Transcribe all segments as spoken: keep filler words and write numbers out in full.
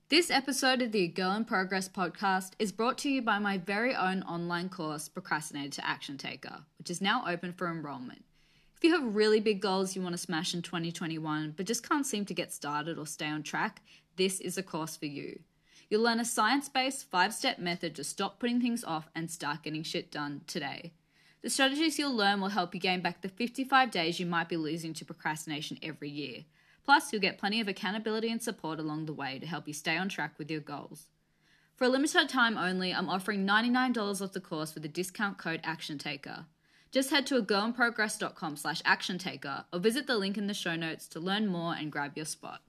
This episode of the Girl in Progress podcast is brought to you by my very own online course, Procrastinator to Action Taker, which is now open for enrollment. If you have really big goals you want to smash in twenty twenty-one, but just can't seem to get started or stay on track, this is a course for you. You'll learn a science-based five-step method to stop putting things off and start getting shit done today. The strategies you'll learn will help you gain back the fifty-five days you might be losing to procrastination every year. Plus, you'll get plenty of accountability and support along the way to help you stay on track with your goals. For a limited time only, I'm offering ninety-nine dollars off the course with the discount code ActionTaker. Just head to agirlinprogress.com slash ActionTaker or visit the link in the show notes to learn more and grab your spot.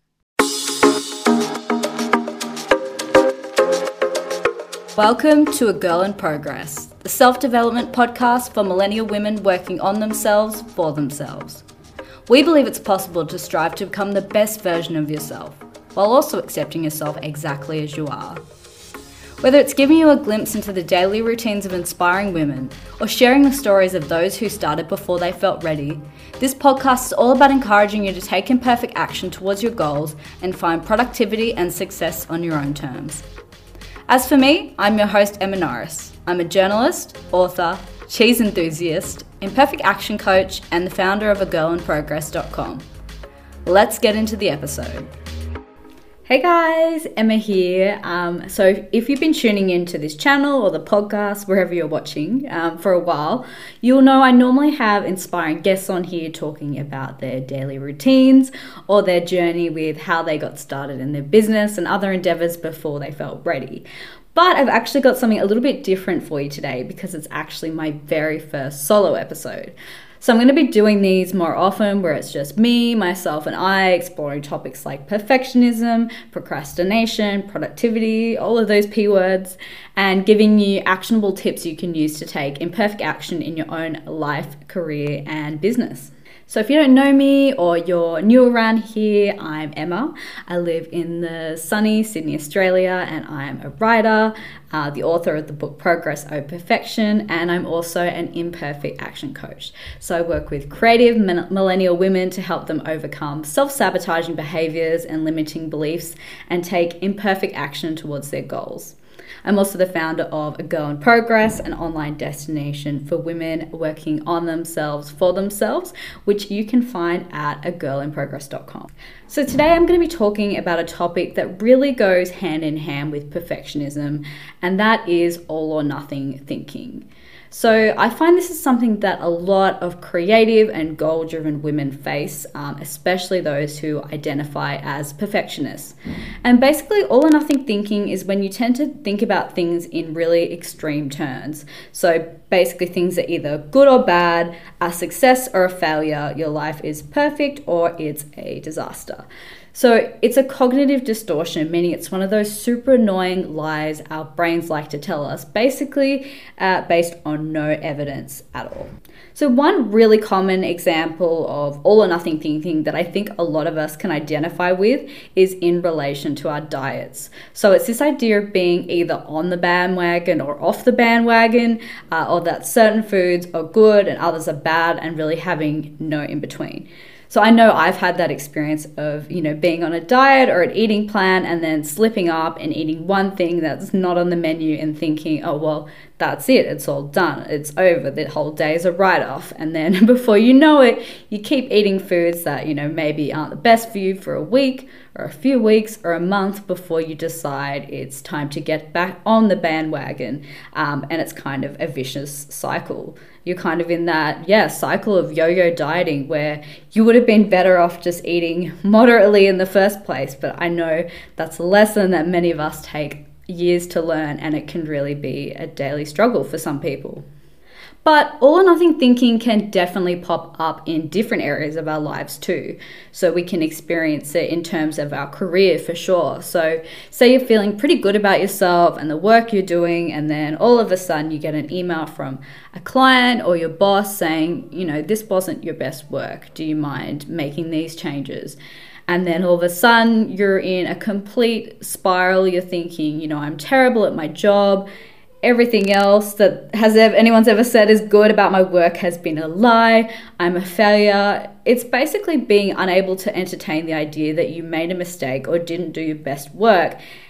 Welcome to A Girl in Progress, the self-development podcast for millennial women working on themselves for themselves. We believe it's possible to strive to become the best version of yourself, while also accepting yourself exactly as you are. Whether it's giving you a glimpse into the daily routines of inspiring women, or sharing the stories of those who started before they felt ready, this podcast is all about encouraging you to take imperfect action towards your goals and find productivity and success on your own terms. As for me, I'm your host, Emma Norris. I'm a journalist, author, cheese enthusiast, imperfect action coach, and the founder of a girl in progress dot com. Let's get into the episode. Hey guys, Emma here. Um, so if you've been tuning into this channel or the podcast, wherever you're watching, um, for a while, you'll know I normally have inspiring guests on here talking about their daily routines or their journey with how they got started in their business and other endeavors before they felt ready. But I've actually got something a little bit different for you today because it's actually my very first solo episode. So I'm going to be doing these more often where it's just me, myself, and I exploring topics like perfectionism, procrastination, productivity, all of those P words, and giving you actionable tips you can use to take imperfect action in your own life, career, and business. So if you don't know me or you're new around here, I'm Emma. I live in the sunny Sydney, Australia, and I'm a writer, uh, the author of the book Progress Over Perfection, and I'm also an imperfect action coach. So I work with creative millennial women to help them overcome self-sabotaging behaviors and limiting beliefs and take imperfect action towards their goals. I'm also the founder of A Girl in Progress, an online destination for women working on themselves for themselves, which you can find at a girl in progress dot com. So today I'm going to be talking about a topic that really goes hand in hand with perfectionism, and that is all or nothing thinking. So I find this is something that a lot of creative and goal-driven women face, um, especially those who identify as perfectionists. And basically all or nothing thinking is when you tend to think about things in really extreme terms. So basically things are either good or bad, a success or a failure, your life is perfect or it's a disaster. So it's a cognitive distortion, meaning it's one of those super annoying lies our brains like to tell us, basically uh, based on no evidence at all. So one really common example of all or nothing thinking that I think a lot of us can identify with is in relation to our diets. So it's this idea of being either on the bandwagon or off the bandwagon, uh, or that certain foods are good and others are bad, and really having no in between. So I know I've had that experience of, you know, being on a diet or an eating plan and then slipping up and eating one thing that's not on the menu and thinking, oh, well, that's it. It's all done. It's over. The whole day is a write-off. And then before you know it, you keep eating foods that, you know, maybe aren't the best for you for a week or a few weeks or a month before you decide it's time to get back on the bandwagon. Um, and it's kind of a vicious cycle. You're kind of in that, yeah, cycle of yo-yo dieting where you would have been better off just eating moderately in the first place. But I know that's a lesson that many of us take years to learn, and it can really be a daily struggle for some people. But all or nothing thinking can definitely pop up in different areas of our lives too. So we can experience it in terms of our career for sure. So say you're feeling pretty good about yourself and the work you're doing, and then all of a sudden you get an email from a client or your boss saying, you know, this wasn't your best work. Do you mind making these changes? And then all of a sudden you're in a complete spiral. You're thinking, you know, I'm terrible at my job. Everything else that has ever, anyone's ever said is good about my work has been a lie. I'm a failure. It's basically being unable to entertain the idea that you made a mistake or didn't do your best work.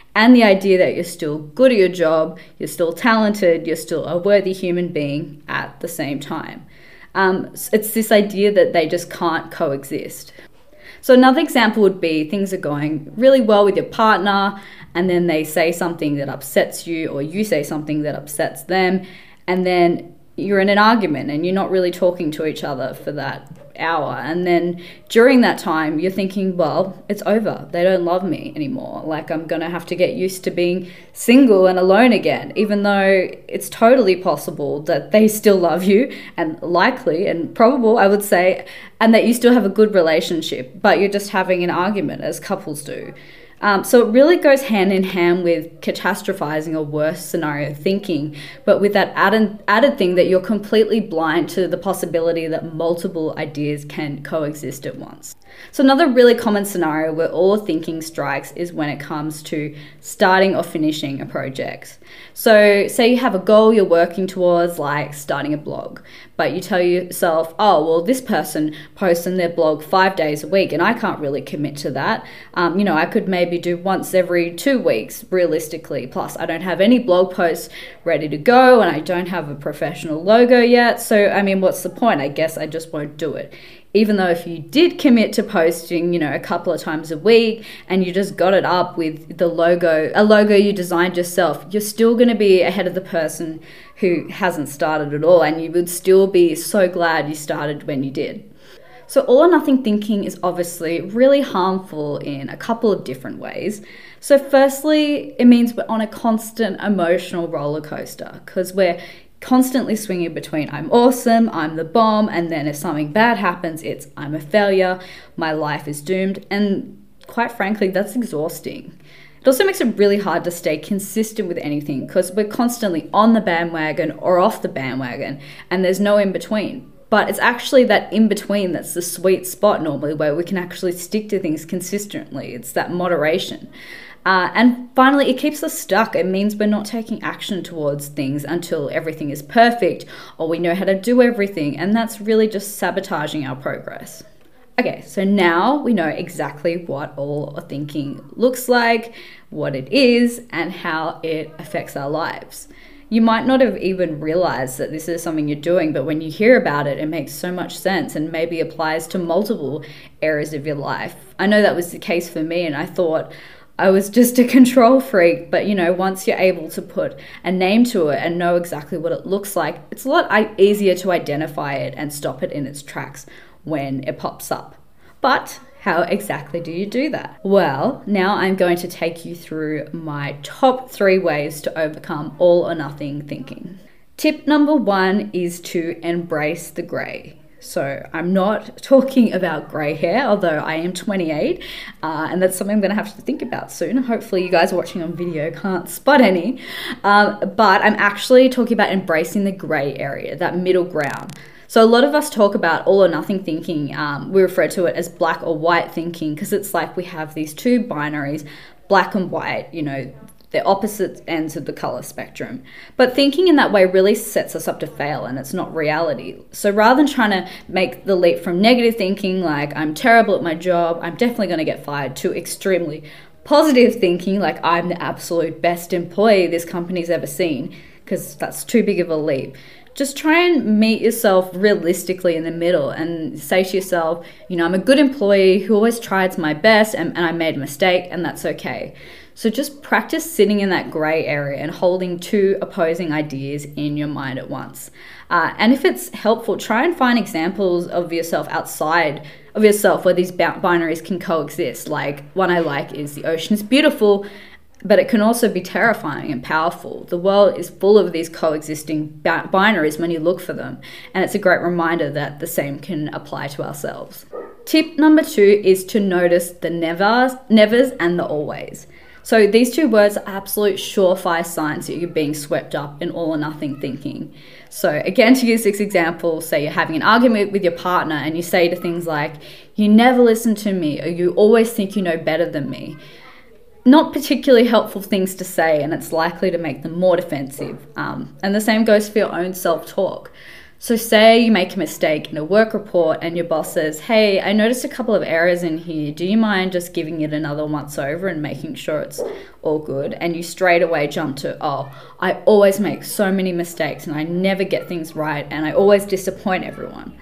and the idea that you're still good at your job, you're still talented, you're still a worthy human being at the same time. Um, it's this idea that they just can't coexist. So another example would be things are going really well with your partner, and then they say something that upsets you, or you say something that upsets them, and then you're in an argument and you're not really talking to each other for that hour. And then during that time, you're thinking, well, it's over. They don't love me anymore. Like, I'm going to have to get used to being single and alone again, even though it's totally possible that they still love you, and likely and probable, I would say, and that you still have a good relationship, but you're just having an argument as couples do. Um, so it really goes hand in hand with catastrophizing or worst scenario thinking, but with that added, added thing that you're completely blind to the possibility that multiple ideas can coexist at once. So another really common scenario where all thinking strikes is when it comes to starting or finishing a project. So say you have a goal you're working towards, like starting a blog, but you tell yourself, oh, well, this person posts on their blog five days a week and I can't really commit to that. Um, you know, I could maybe do once every two weeks realistically. Plus, I don't have any blog posts ready to go and I don't have a professional logo yet. So, I mean, what's the point? I guess I just won't do it. Even though if you did commit to posting, you know, a couple of times a week and you just got it up with the logo, a logo you designed yourself, you're still going to be ahead of the person who hasn't started at all, and you would still be so glad you started when you did. So all or nothing thinking is obviously really harmful in a couple of different ways. So firstly, it means we're on a constant emotional roller coaster because we're constantly swinging between I'm awesome, I'm the bomb, and then if something bad happens, it's I'm a failure, my life is doomed, and quite frankly, that's exhausting. It also makes it really hard to stay consistent with anything because we're constantly on the bandwagon or off the bandwagon, and there's no in between. But it's actually that in between that's the sweet spot normally where we can actually stick to things consistently. It's that moderation. Uh, and finally, it keeps us stuck. It means we're not taking action towards things until everything is perfect or we know how to do everything, and that's really just sabotaging our progress. Okay, so now we know exactly what all or thinking looks like, what it is, and how it affects our lives. You might not have even realized that this is something you're doing, but when you hear about it, it makes so much sense and maybe applies to multiple areas of your life. I know that was the case for me, and I thought I was just a control freak, but you know, once you're able to put a name to it and know exactly what it looks like, it's a lot easier to identify it and stop it in its tracks when it pops up. But how exactly do you do that? Well, now I'm going to take you through my top three ways to overcome all or nothing thinking. Tip number one is to embrace the grey. So I'm not talking about grey hair, although I am twenty-eight, uh, and that's something I'm going to have to think about soon. Hopefully you guys watching on video can't spot any, um, but I'm actually talking about embracing the grey area, that middle ground. So a lot of us talk about all or nothing thinking. Um, we refer to it as black or white thinking because it's like we have these two binaries, black and white, you know, the opposite ends of the color spectrum. But thinking in that way really sets us up to fail, and it's not reality. So rather than trying to make the leap from negative thinking, like I'm terrible at my job, I'm definitely going to get fired, to extremely positive thinking, like I'm the absolute best employee this company's ever seen, because that's too big of a leap. Just try and meet yourself realistically in the middle and say to yourself, you know, I'm a good employee who always tries my best, and, and I made a mistake, and that's okay. So just practice sitting in that grey area and holding two opposing ideas in your mind at once. Uh, and if it's helpful, try and find examples of yourself outside of yourself where these binaries can coexist. Like one I like is the ocean is beautiful, but it can also be terrifying and powerful. The world is full of these coexisting binaries when you look for them, and it's a great reminder that the same can apply to ourselves. Tip number two is to notice the nevers, nevers and the always. So these two words are absolute surefire signs that you're being swept up in all or nothing thinking. So again, to use this example, say you're having an argument with your partner and you say to things like, you never listen to me, or you always think you know better than me. Not particularly helpful things to say, and it's likely to make them more defensive. Um, and the same goes for your own self-talk. So say you make a mistake in a work report and your boss says, hey, I noticed a couple of errors in here. Do you mind just giving it another once over and making sure it's all good? And you straight away jump to, oh, I always make so many mistakes and I never get things right and I always disappoint everyone.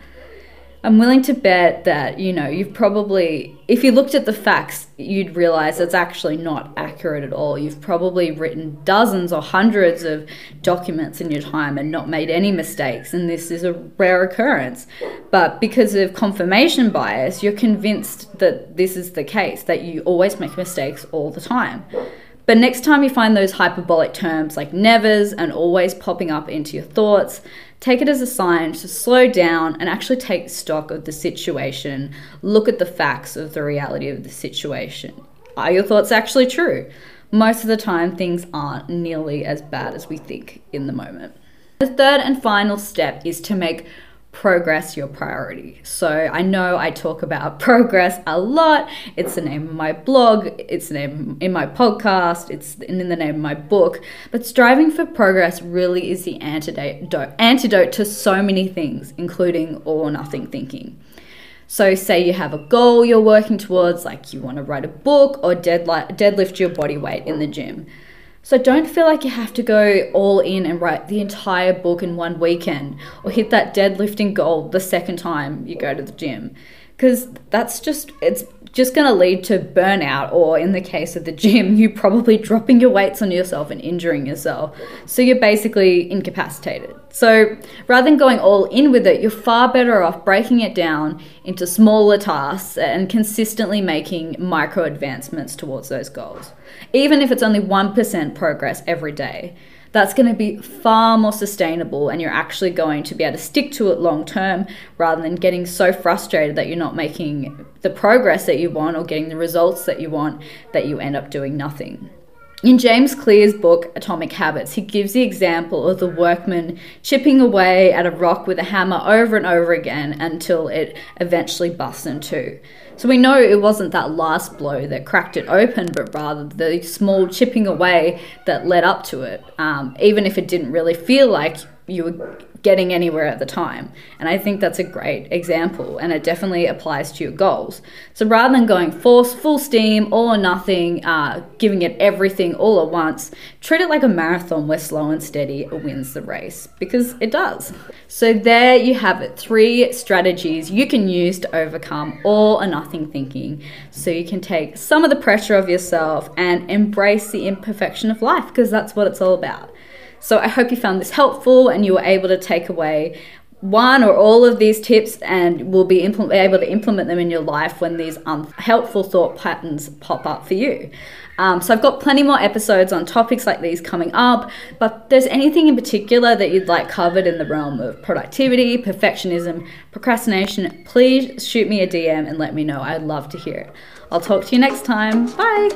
I'm willing to bet that, you know, you've probably, if you looked at the facts, you'd realize it's actually not accurate at all. You've probably written dozens or hundreds of documents in your time and not made any mistakes, and this is a rare occurrence. But because of confirmation bias, you're convinced that this is the case, that you always make mistakes all the time. But next time you find those hyperbolic terms like nevers and always popping up into your thoughts, take it as a sign to slow down and actually take stock of the situation. Look at the facts of the reality of the situation. Are your thoughts actually true? Most of the time, things aren't nearly as bad as we think in the moment. The third and final step is to make progress your priority. So I know I talk about progress a lot. It's the name of my blog, it's the name in my podcast, it's in the name of my book. But striving for progress really is the antidote, antidote to so many things, including all or nothing thinking. So say you have a goal you're working towards, like you want to write a book or deadlift, deadlift your body weight in the gym. So don't feel like you have to go all in and write the entire book in one weekend or hit that deadlifting goal the second time you go to the gym, because that's just, it's just going to lead to burnout, or in the case of the gym, you probably dropping your weights on yourself and injuring yourself. So you're basically incapacitated. So rather than going all in with it, you're far better off breaking it down into smaller tasks and consistently making micro advancements towards those goals. Even if it's only one percent progress every day, that's going to be far more sustainable, and you're actually going to be able to stick to it long term rather than getting so frustrated that you're not making the progress that you want or getting the results that you want, that you end up doing nothing. In James Clear's book, Atomic Habits, he gives the example of the workman chipping away at a rock with a hammer over and over again until it eventually busts in two. So we know it wasn't that last blow that cracked it open, but rather the small chipping away that led up to it, um, even if it didn't really feel like you were getting anywhere at the time. And I think that's a great example, and it definitely applies to your goals. So rather than going full, full steam, all or nothing, uh, giving it everything all at once, treat it like a marathon where slow and steady wins the race, because it does. So there you have it, three strategies you can use to overcome all or nothing thinking, so you can take some of the pressure off yourself and embrace the imperfection of life, because that's what it's all about. So I hope you found this helpful and you were able to take away one or all of these tips and will be impl- able to implement them in your life when these unhelpful thought patterns pop up for you. Um, so I've got plenty more episodes on topics like these coming up, but if there's anything in particular that you'd like covered in the realm of productivity, perfectionism, procrastination, please shoot me a D M and let me know. I'd love to hear it. I'll talk to you next time. Bye.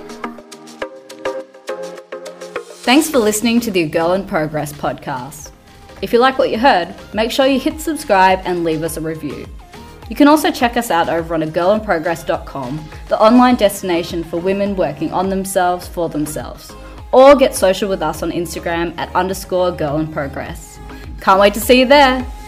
Thanks for listening to the Girl in Progress podcast. If you like what you heard, make sure you hit subscribe and leave us a review. You can also check us out over on a girl in progress dot com, the online destination for women working on themselves for themselves. Or get social with us on Instagram at underscore girl in progress. Can't wait to see you there.